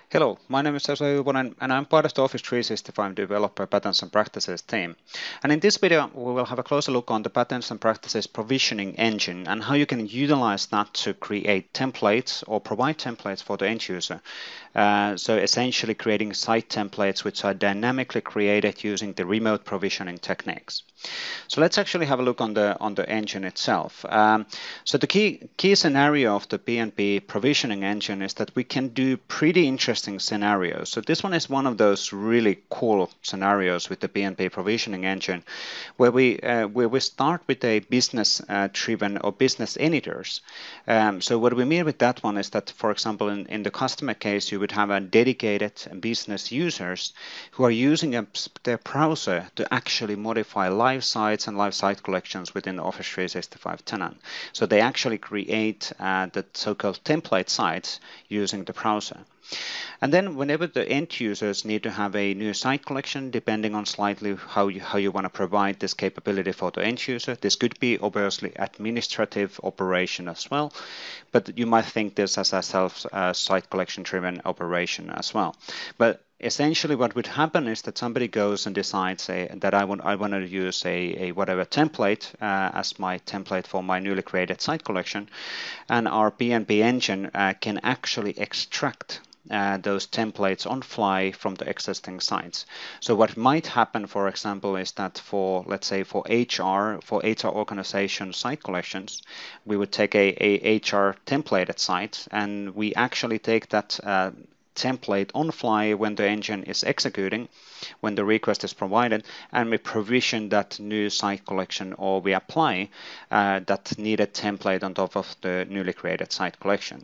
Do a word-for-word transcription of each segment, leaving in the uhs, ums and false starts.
Hello, my name is Esa Juvonen and I'm part of the Office three sixty-five Developer Patterns and Practices team. And in this video, we will have a closer look on the Patterns and Practices provisioning engine and how you can utilize that to create templates or provide templates for the end user. Uh, so essentially creating site templates which are dynamically created using the remote provisioning techniques. So let's actually have a look on the on the engine itself. Um, so the key key scenario of the P N P provisioning engine is that we can do pretty interesting scenarios. So this one is one of those really cool scenarios with the P N P provisioning engine, where we uh, where we start with a business uh, driven or business editors. Um, so what we mean with that one is that, for example, in, in the customer case, you would have a dedicated business users who are using a, their browser to actually modify live sites and live site collections within the Office three sixty-five tenant. So they actually create uh, the so-called template sites using the browser. And then whenever the end users need to have a new site collection, depending on slightly how you, how you want to provide this capability for the end user, this could be obviously administrative operation as well, but you might think this as a self uh, site collection driven operation as well. But essentially what would happen is that somebody goes and decides a, that I want I want to use a, a whatever template uh, as my template for my newly created site collection, and our P N P engine uh, can actually extract Uh, those templates on fly from the existing sites. So what might happen, for example, is that for, let's say, for H R, for H R organization site collections, we would take a, a H R templated site and we actually take that uh, template on fly when the engine is executing, when the request is provided, and we provision that new site collection, or we apply uh, that needed template on top of the newly created site collection.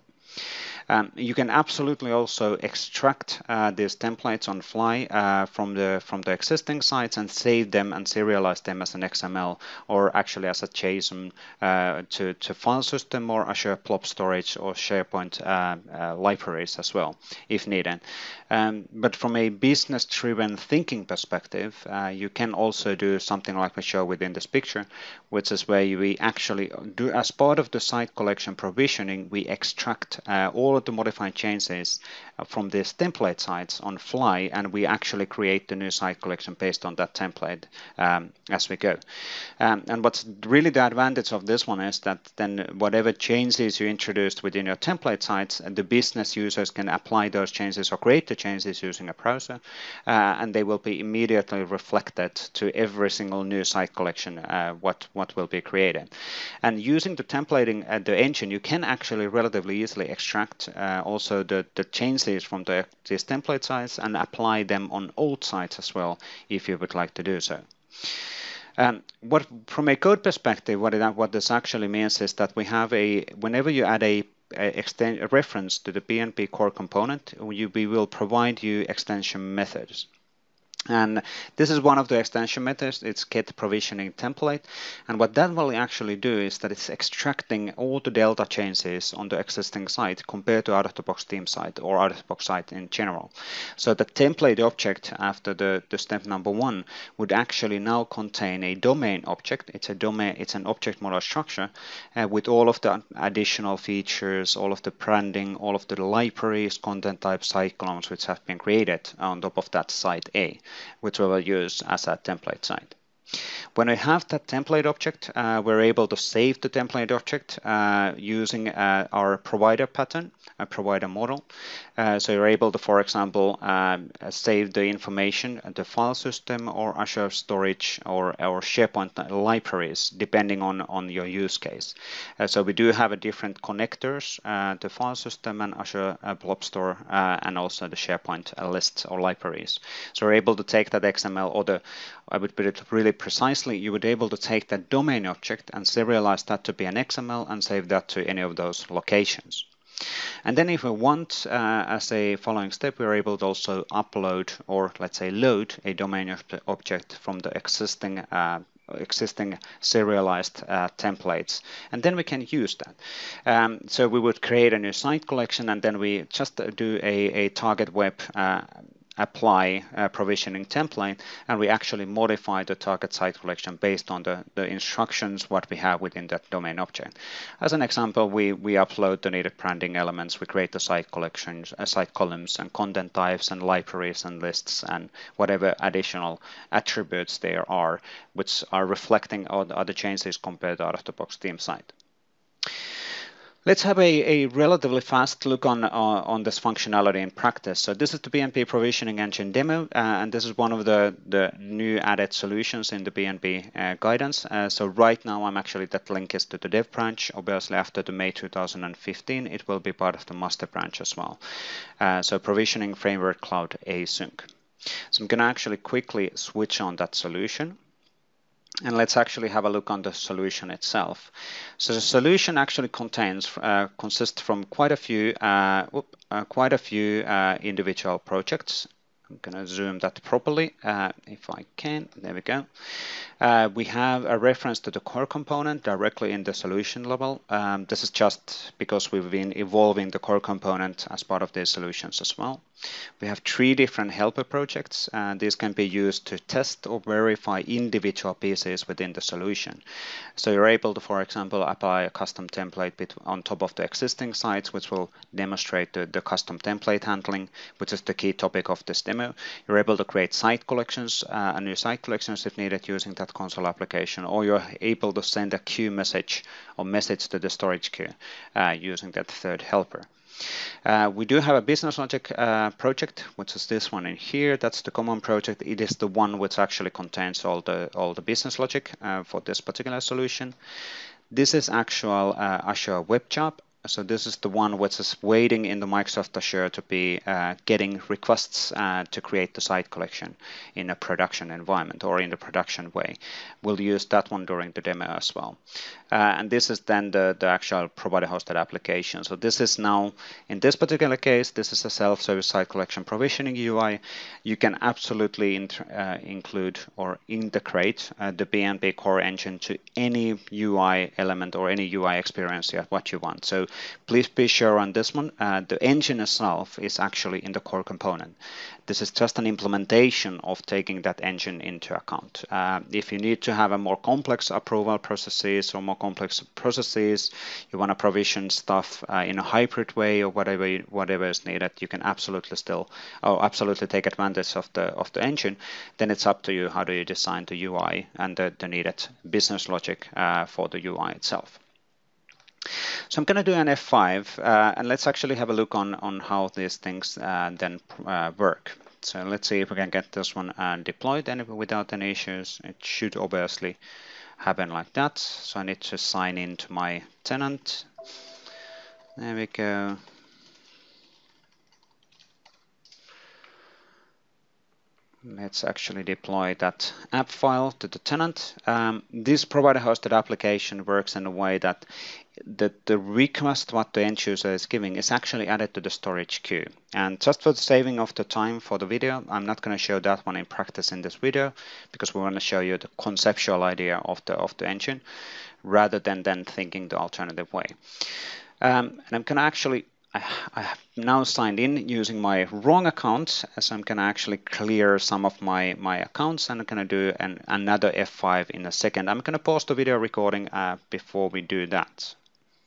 Um, you can absolutely also extract uh, these templates on fly uh, from the from the existing sites and save them and serialize them as an X M L or actually as a JSON uh, to, to file system or Azure Blob Storage or SharePoint uh, uh, libraries as well, if needed. Um, but from a business-driven thinking perspective, uh, you can also do something like we show within this picture, which is where we actually do, as part of the site collection provisioning, we extract uh, all of the modified changes from these template sites on fly, and we actually create the new site collection based on that template um, as we go. Um, and what's really the advantage of this one is that then whatever changes you introduced within your template sites, the business users can apply those changes or create the changes using a browser, uh, and they will be immediately reflected to every single new site collection uh, what, what will be created. And using the templating at the engine, you can actually relatively easily extract uh, also the, the changes from the, these template sites and apply them on old sites as well, if you would like to do so. Um, what, from a code perspective, what, it, what this actually means is that we have a, whenever you add a, a, extend, a reference to the P N P core component, you, we will provide you extension methods. And this is one of the extension methods. It's get provisioning template. And what that will actually do is that it's extracting all the delta changes on the existing site compared to out-of-the-box theme site or out-of-the-box site in general. So the template object after the, the step number one would actually now contain a domain object. It's a domain, it's an object model structure uh, with all of the additional features, all of the branding, all of the libraries, content types, cyclones which have been created on top of that site A, which we will use as a template site. When we have that template object, uh, we're able to save the template object uh, using uh, our provider pattern, a provider model. Uh, so you're able to, for example, um, save the information at the file system or Azure Storage or, or SharePoint libraries, depending on, on your use case. Uh, so we do have a different connectors, uh, the file system and Azure uh, Blob Store, uh, and also the SharePoint uh, lists or libraries. So we're able to take that X M L, or the, I would put it really precisely, you would be able to take that domain object and serialize that to be an X M L and save that to any of those locations. And then if we want, uh, as a following step, we're able to also upload or let's say load a domain object from the existing uh, existing serialized uh, templates, and then we can use that. Um, so we would create a new site collection, and then we just do a, a target web uh, apply a provisioning template, and we actually modify the target site collection based on the, the instructions what we have within that domain object. As an example, we, we upload the needed branding elements, we create the site collections, uh, site columns and content types and libraries and lists and whatever additional attributes there are, which are reflecting all the other changes compared to out-of-the-box theme site. Let's have a, a relatively fast look on, uh, on this functionality in practice. So this is the B N B provisioning engine demo, uh, and this is one of the, the new added solutions in the B N B uh, guidance. Uh, so right now I'm actually, that link is to the dev branch. Obviously after the May two thousand fifteen, it will be part of the master branch as well. Uh, so provisioning framework cloud async. So I'm gonna actually quickly switch on that solution. And let's actually have a look on the solution itself. So the solution actually contains uh, consists from quite a few uh, whoop, uh, quite a few uh, individual projects. I'm going to zoom that properly uh, if I can. There we go. Uh, we have a reference to the core component directly in the solution level. Um, this is just because we've been evolving the core component as part of these solutions as well. We have three different helper projects, and these can be used to test or verify individual pieces within the solution. So you're able to, for example, apply a custom template on top of the existing sites, which will demonstrate the, the custom template handling, which is the key topic of this demo. You're able to create site collections, uh, and new site collections if needed using that console application, or you're able to send a queue message or message to the storage queue uh, using that third helper. Uh, we do have a business logic uh, project, which is this one in here. That's the common project. It is the one which actually contains all the all the business logic uh, for this particular solution. This is actual uh, Azure Web Job. So this is the one which is waiting in the Microsoft Azure to be uh, getting requests uh, to create the site collection in a production environment or in the production way. We'll use that one during the demo as well. Uh, and this is then the, the actual provider hosted application. So this is now, in this particular case, this is a self-service site collection provisioning U I. You can absolutely int uh, include or integrate uh, the B N B core engine to any U I element or any U I experience you have what you want. So please be sure on this one. Uh, the engine itself is actually in the core component. This is just an implementation of taking that engine into account. Uh, if you need to have a more complex approval processes or more complex processes, you want to provision stuff uh, in a hybrid way or whatever whatever is needed, you can absolutely still or absolutely take advantage of the of the engine. Then it's up to you how do you design the U I and the, the needed business logic uh, for the U I itself. So I'm going to do an F five, uh, and let's actually have a look on, on how these things uh, then uh, work. So let's see if we can get this one uh, deployed and without any issues. It should obviously happen like that. So I need to sign into my tenant. There we go. Let's actually deploy that app file to the tenant. Um, this provider hosted application works in a way that the, the request what the end user is giving is actually added to the storage queue. And just for the saving of the time for the video, I'm not going to show that one in practice in this video because we want to show you the conceptual idea of the of the engine rather than then thinking the alternative way. Um, and I'm going to actually I, I have now signed in using my wrong account, so I'm going to actually clear some of my, my accounts, and I'm going to do an, another F five in a second. I'm going to pause the video recording uh, before we do that.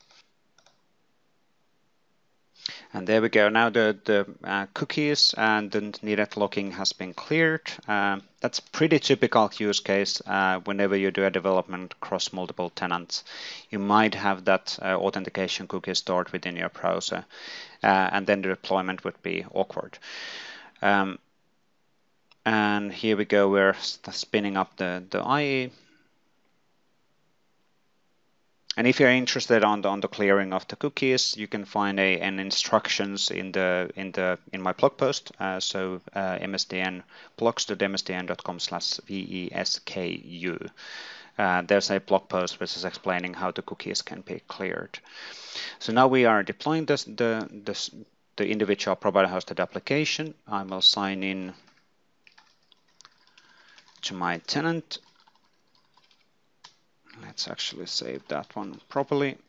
And there we go. Now the, the uh, cookies and the needed logging has been cleared. Um, that's pretty typical use case uh, whenever you do a development across multiple tenants. You might have that uh, authentication cookie stored within your browser, uh, and then the deployment would be awkward. Um, and here we go. We're spinning up the, the I E. And if you're interested on the, on the clearing of the cookies, you can find a an instructions in the in the in my blog post. Uh, so uh, msdn blogs.msdn.com slash vesku. Uh, there's a blog post which is explaining how the cookies can be cleared. So now we are deploying this, the this, the individual provider hosted application. I will sign in to my tenant. Let's actually save that one properly.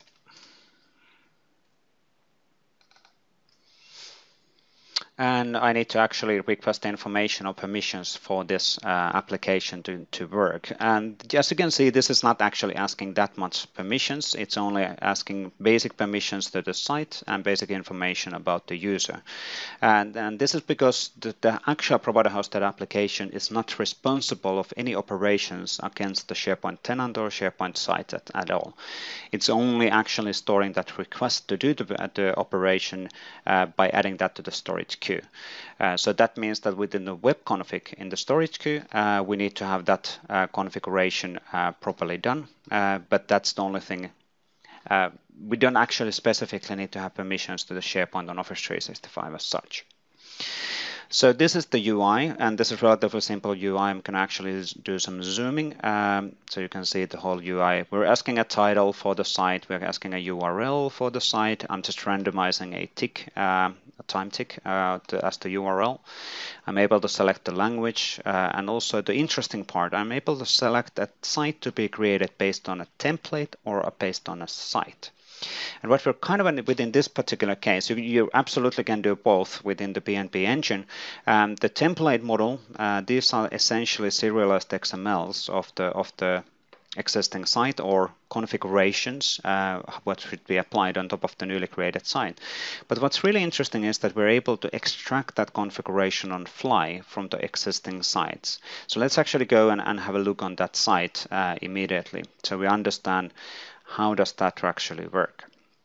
And I need to actually request information or permissions for this uh, application to, to work. And as you can see, this is not actually asking that much permissions. It's only asking basic permissions to the site and basic information about the user. And, and this is because the, the actual provider hosted application is not responsible of any operations against the SharePoint tenant or SharePoint site at, at all. It's only actually storing that request to do the, the operation uh, by adding that to the storage queue. Uh, so that means that within the web config in the storage queue, uh, we need to have that uh, configuration uh, properly done. Uh, but that's the only thing. Uh, we don't actually specifically need to have permissions to the SharePoint on Office three sixty-five as such. So this is the U I, and this is relatively simple U I. I'm going to actually do some zooming, um, so you can see the whole U I. We're asking a title for the site. We're asking a U R L for the site. I'm just randomizing a tick, uh, a time tick uh, to, as the U R L. I'm able to select the language, uh, and also the interesting part, I'm able to select a site to be created based on a template or based on a site. And what we're kind of within this particular case, you, you absolutely can do both within the P N P engine. Um, the template model, uh, these are essentially serialized X M Ls of the of the existing site or configurations, uh, what should be applied on top of the newly created site. But what's really interesting is that we're able to extract that configuration on fly from the existing sites. So let's actually go and, and have a look on that site uh, immediately, so we understand how does that actually work.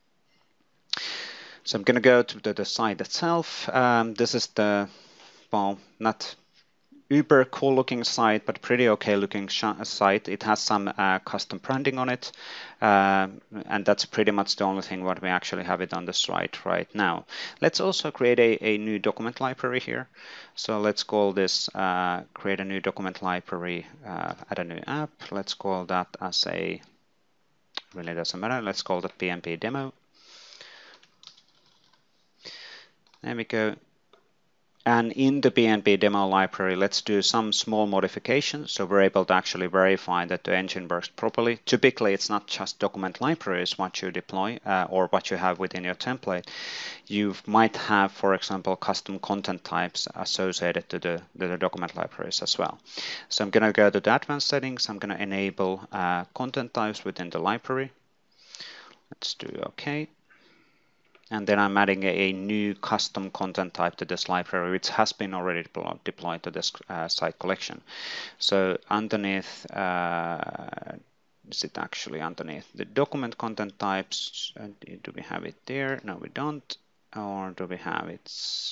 So I'm going to go to the, the site itself. Um, this is the, well, not uber cool looking site, but pretty okay looking site. It has some uh, custom branding on it, uh, and that's pretty much the only thing what we actually have it on the site right now. Let's also create a, a new document library here. So let's call this uh, create a new document library, uh, add a new app. Let's call that as a, really doesn't matter, let's call that P N P demo. There we go. And in the P N P demo library, let's do some small modifications so we're able to actually verify that the engine works properly. Typically, it's not just document libraries what you deploy uh, or what you have within your template. You might have, for example, custom content types associated to the, to the document libraries as well. So I'm going to go to the advanced settings. I'm going to enable uh, content types within the library. Let's do OK. And then I'm adding a, a new custom content type to this library, which has been already deplo deployed to this uh, site collection. So underneath, uh, is it actually underneath the document content types? Uh, do we have it there? No, we don't. Or do we have it?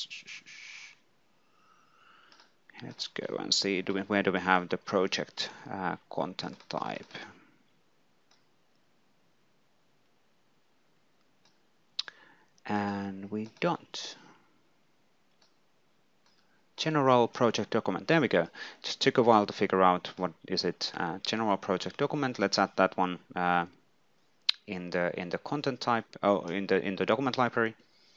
Let's go and see. Do we, where do we have the project uh, content type? And we don't. General project document. There we go. Just took a while to figure out what is it. Uh, general project document. Let's add that one uh, in the in the content type. Oh, in the in the document library.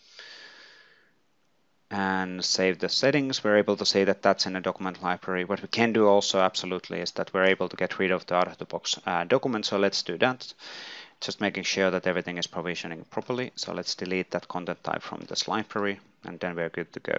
And save the settings. We're able to say that that's in the document library. What we can do also absolutely is that we're able to get rid of the out of the box uh, document. So let's do that. Just making sure that everything is provisioning properly. So let's delete that content type from this library, and then we're good to go.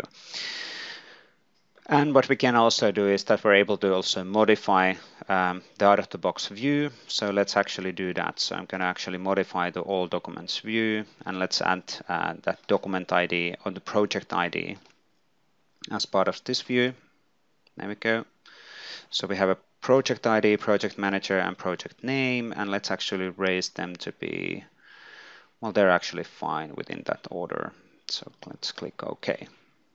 And what we can also do is that we're able to also modify um, the out-of-the-box view. So let's actually do that. So I'm going to actually modify the all documents view, and let's add uh, that document I D or the project I D as part of this view. There we go. So we have a project I D, project manager, and project name, and let's actually raise them to be, well, they're actually fine within that order. So let's click OK.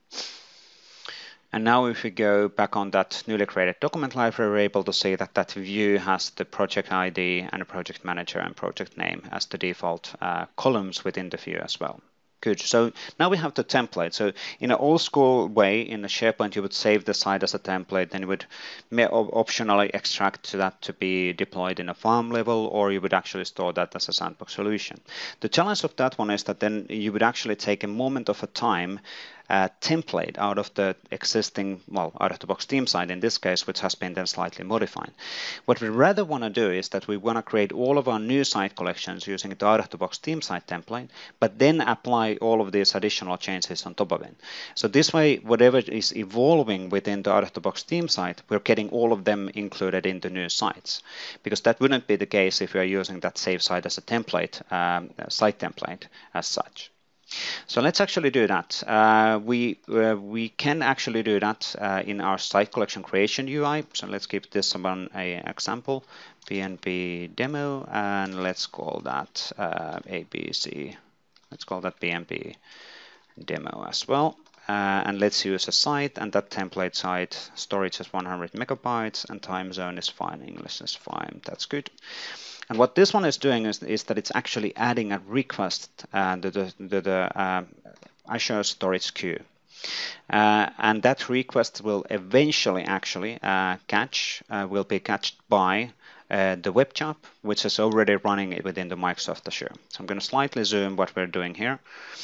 And now if we go back on that newly created document library, we're able to see that that view has the project I D and the project manager and project name as the default uh, columns within the view as well. Good. So now we have the template. So in an old school way, in the SharePoint, you would save the site as a template, then you would optionally extract that to be deployed in a farm level, or you would actually store that as a sandbox solution. The challenge of that one is that then you would actually take a moment of a time uh, template out of the existing, well, out-of-the-box theme site in this case, which has been then slightly modified. What we rather want to do is that we want to create all of our new site collections using the out-of-the-box theme site template, but then apply all of these additional changes on top of it. So this way, whatever is evolving within the out-of-the-box theme site, we're getting all of them included in the new sites, because that wouldn't be the case if we are using that save site as a template, um, a site template as such. So let's actually do that. Uh, we uh, we can actually do that uh, in our site collection creation U I. So let's give this one an example, P N P demo, and let's call that uh, A B C. Let's call that P N P demo as well. Uh, and let's use a site, and that template site storage is one hundred megabytes, and time zone is fine, English is fine. That's good. And what this one is doing is, is that it's actually adding a request uh, to the, the, the uh, Azure storage queue. Uh, and that request will eventually actually uh, catch, uh, will be catched by uh, the web job, which is already running it within the Microsoft Azure. So I'm going to slightly zoom what we're doing here,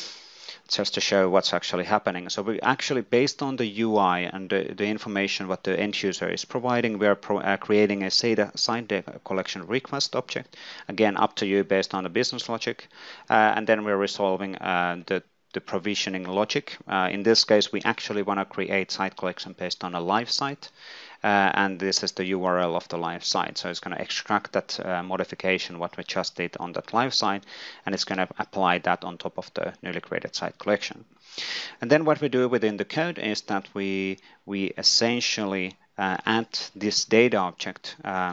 just to show what's actually happening. So we actually, based on the U I and the, the information what the end user is providing, we are pro, uh, creating a site collection request object, again up to you based on the business logic, uh, and then we're resolving uh, the, the provisioning logic. Uh, in this case, we actually want to create site collection based on a live site. Uh, and this is the U R L of the live site. So it's going to extract that uh, modification, what we just did on that live site, and it's going to apply that on top of the newly created site collection. And then what we do within the code is that we, we essentially uh, add this data object uh,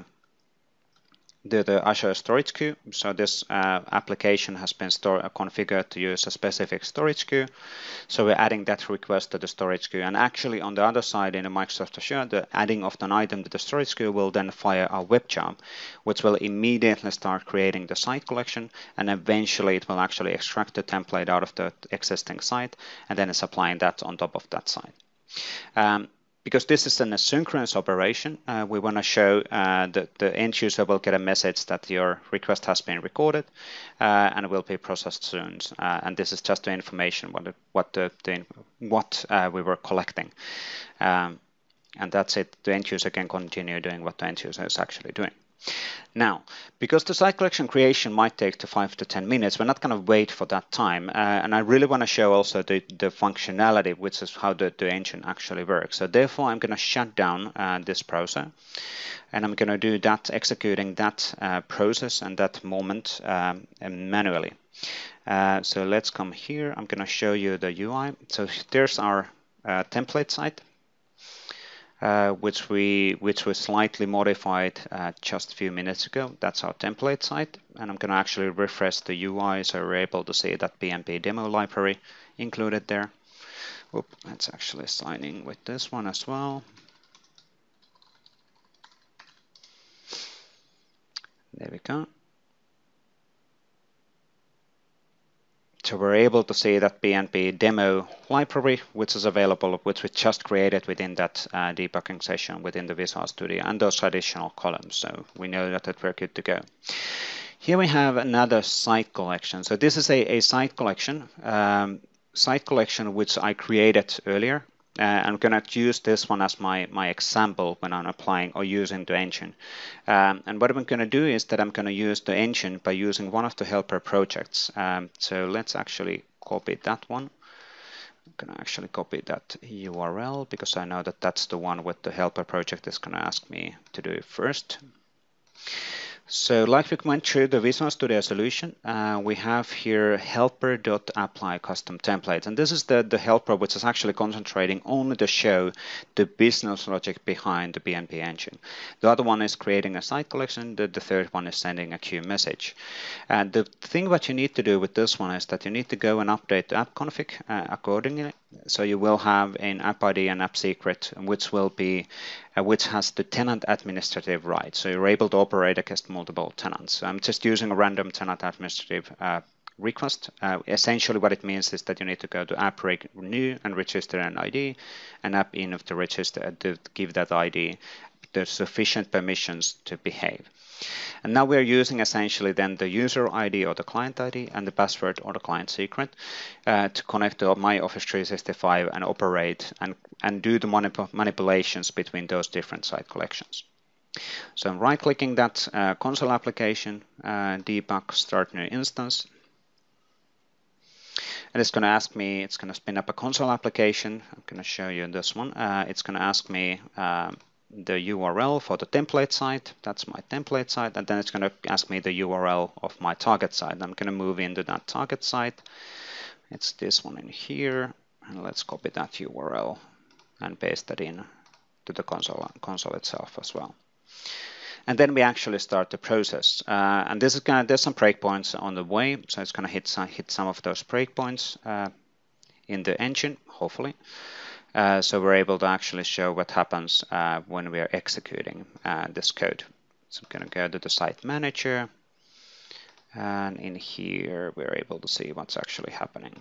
The, the Azure storage queue. So this uh, application has been store, uh, configured to use a specific storage queue. So we're adding that request to the storage queue. And actually on the other side in the Microsoft Azure, the adding of an item to the storage queue will then fire our web job, which will immediately start creating the site collection. And eventually it will actually extract the template out of the existing site, and then it's applying that on top of that site. Um, Because this is an asynchronous operation, uh, we want to show uh, that the end user will get a message that your request has been recorded uh, and will be processed soon. Uh, and this is just the information what the, what the, the what uh, we were collecting, um, and that's it. The end user can continue doing what the end user is actually doing. Now, because the site collection creation might take to five to ten minutes, we're not going to wait for that time. Uh, and I really want to show also the, the functionality, which is how the, the engine actually works. So therefore, I'm going to shut down uh, this process. And I'm going to do that, executing that uh, process and that moment um, manually. Uh, so let's come here. I'm going to show you the U I. So there's our uh, template site. Uh, which we which was slightly modified uh, just a few minutes ago. That's our template site, and I'm going to actually refresh the U I so we're able to see that P N P demo library included there. Oop, let's actually sign in with this one as well. There we go. So we're able to see that P N P demo library, which is available, which we just created within that uh, debugging session within the Visual Studio, and those additional columns. So we know that, that we're good to go. Here we have another site collection. So this is a, a site collection, um, site collection which I created earlier. Uh, I'm going to use this one as my, my example when I'm applying or using the engine. Um, and what I'm going to do is that I'm going to use the engine by using one of the helper projects. Um, so let's actually copy that one. I'm going to actually copy that U R L because I know that that's the one with the helper project is going to ask me to do first. So like we went through the Visual Studio solution, uh, we have here helper.apply custom templates. And this is the, the helper which is actually concentrating only to show the business logic behind the P N P engine. The other one is creating a site collection. The, the third one is sending a queue message. And the thing what you need to do with this one is that you need to go and update the app config uh, accordingly. So you will have an app I D and app secret, which will be Uh, which has the tenant administrative rights. So you're able to operate against multiple tenants. So I'm just using a random tenant administrative uh, request. Uh, essentially what it means is that you need to go to app renew and register an I D, and app in of the register to give that I D the sufficient permissions to behave. And now we're using essentially then the user I D or the client I D and the password or the client secret uh, to connect to my Office three sixty-five and operate and, and do the manip manipulations between those different site collections. So I'm right clicking that uh, console application, uh, debug, start new instance. And it's going to ask me, it's going to spin up a console application. I'm going to show you this one. Uh, it's going to ask me um, the U R L for the template site. That's my template site. And then it's going to ask me the U R L of my target site. I'm going to move into that target site. It's this one in here. And let's copy that U R L and paste that in to the console, console itself as well. And then we actually start the process. Uh, and this is gonna, there's some breakpoints on the way, so it's gonna hit some, hit some of those breakpoints uh, in the engine, hopefully. Uh, so we're able to actually show what happens uh, when we are executing uh, this code. So I'm gonna go to the site manager, and in here we're able to see what's actually happening.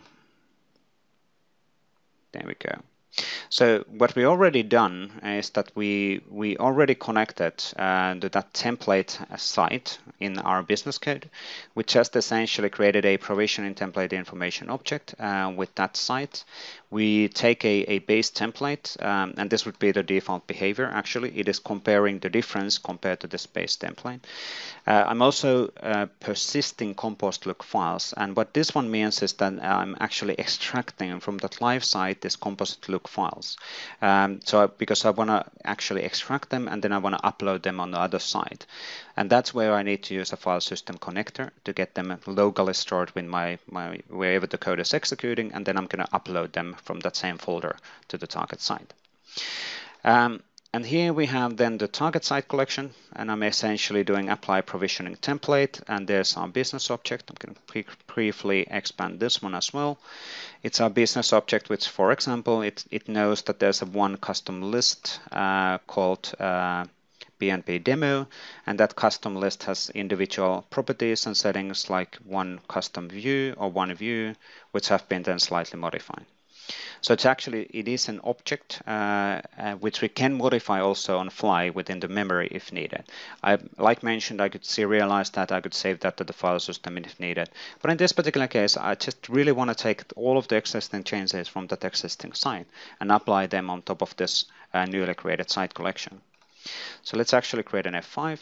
There we go. So what we already done is that we we already connected uh, to that template site in our business code. We just essentially created a provisioning template information object uh, with that site. We take a, a base template, um, and this would be the default behavior. Actually, it is comparing the difference compared to this base template. Uh, I'm also uh, persisting compost look files, and what this one means is that I'm actually extracting from that live site this composite look files. Um, so because I want to actually extract them, and then I want to upload them on the other side, and that's where I need to use a file system connector to get them locally stored when my, my wherever the code is executing, and then I'm going to upload them from that same folder to the target site. Um, And here we have then the target site collection, and I'm essentially doing apply provisioning template, and there's our business object. I'm going to briefly expand this one as well. It's our business object, which, for example, it, it knows that there's a one custom list uh, called uh, P N P demo, and that custom list has individual properties and settings like one custom view or one view, which have been then slightly modified. So it's actually, it is an object uh, uh, which we can modify also on fly within the memory if needed. I, like mentioned, I could serialize that, I could save that to the file system if needed. But in this particular case, I just really want to take all of the existing changes from that existing site and apply them on top of this uh, newly created site collection. So let's actually create an F five.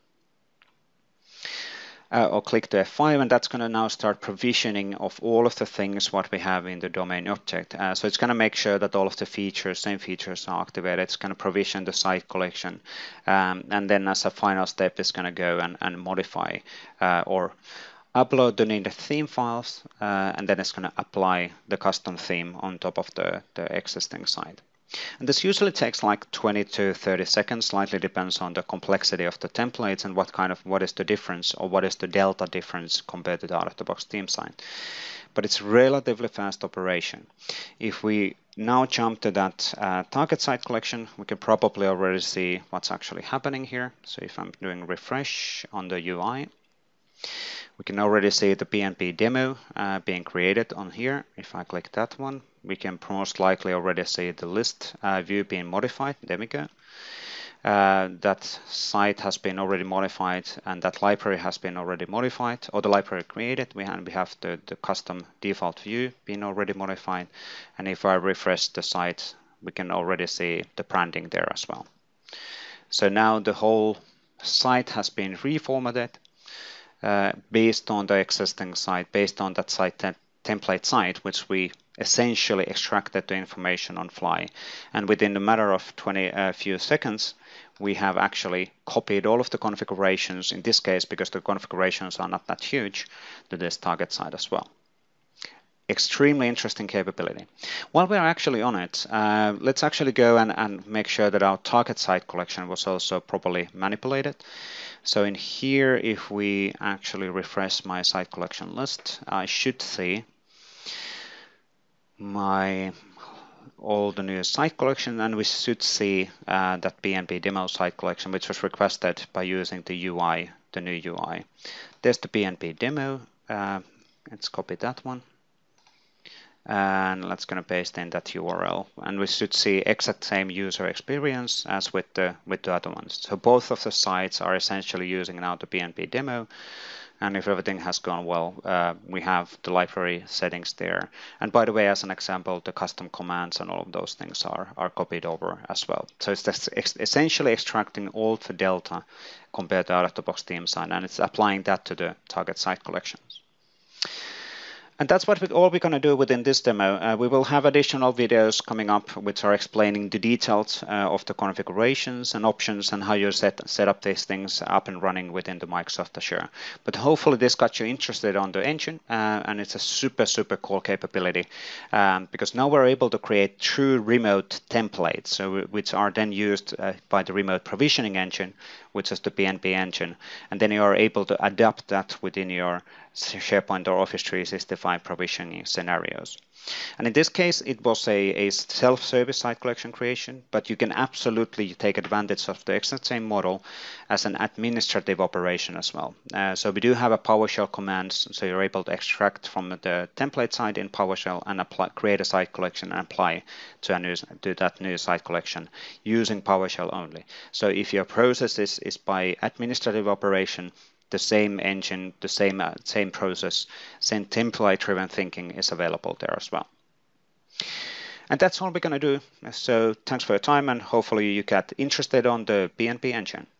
Uh, or click the F five, and that's going to now start provisioning of all of the things what we have in the domain object. Uh, so it's going to make sure that all of the features, same features are activated. It's going to provision the site collection. Um, and then as a final step, it's going to go and, and modify uh, or upload the needed theme files, uh, and then it's going to apply the custom theme on top of the, the existing site. And this usually takes like twenty to thirty seconds, slightly depends on the complexity of the templates and what kind of, what is the difference or what is the delta difference compared to the out-of-the-box theme site. But it's relatively fast operation. If we now jump to that uh, target site collection, we can probably already see what's actually happening here. So if I'm doing refresh on the U I, we can already see the P N P demo uh, being created on here. If I click that one, we can most likely already see the list uh, view being modified. There we go. Uh, that site has been already modified, and that library has been already modified, or the library created. We have, we have the, the custom default view being already modified. And if I refresh the site, we can already see the branding there as well. So now the whole site has been reformatted uh, based on the existing site, based on that site te template site, which we essentially extracted the information on fly. And within a matter of twenty a uh, few seconds, we have actually copied all of the configurations, in this case, because the configurations are not that huge, to this target site as well. Extremely interesting capability. While we're actually on it, uh, let's actually go and, and make sure that our target site collection was also properly manipulated. So in here, if we actually refresh my site collection list, I should see my all the new site collection, and we should see uh, that P N P demo site collection, which was requested by using the U I, the new U I. There's the P N P demo. Uh, let's copy that one. And let's gonna paste in that U R L, and we should see exact same user experience as with the with the other ones. So both of the sites are essentially using now the P N P demo, and if everything has gone well, uh, we have the library settings there. And by the way, as an example, the custom commands and all of those things are are copied over as well. So it's just ex essentially extracting all the delta compared to out-of-the-box theme sign, and it's applying that to the target site collections. And that's what we, all we're going to do within this demo. Uh, we will have additional videos coming up which are explaining the details uh, of the configurations and options and how you set, set up these things up and running within the Microsoft Azure. But hopefully this got you interested on the engine, uh, and it's a super, super cool capability um, because now we're able to create true remote templates, so which are then used uh, by the remote provisioning engine, which is the P N P engine, and then you are able to adapt that within your SharePoint or Office three sixty-five provisioning scenarios. And in this case, it was a, a self-service site collection creation, but you can absolutely take advantage of the exact same model as an administrative operation as well. Uh, so we do have a PowerShell commands, so you're able to extract from the template side in PowerShell and apply, create a site collection and apply to, a new, to that new site collection using PowerShell only. So if your process is, is by administrative operation, the same engine, the same uh, same process, same template-driven thinking is available there as well. And that's all we're going to do. So thanks for your time, and hopefully you get interested on the P N P engine.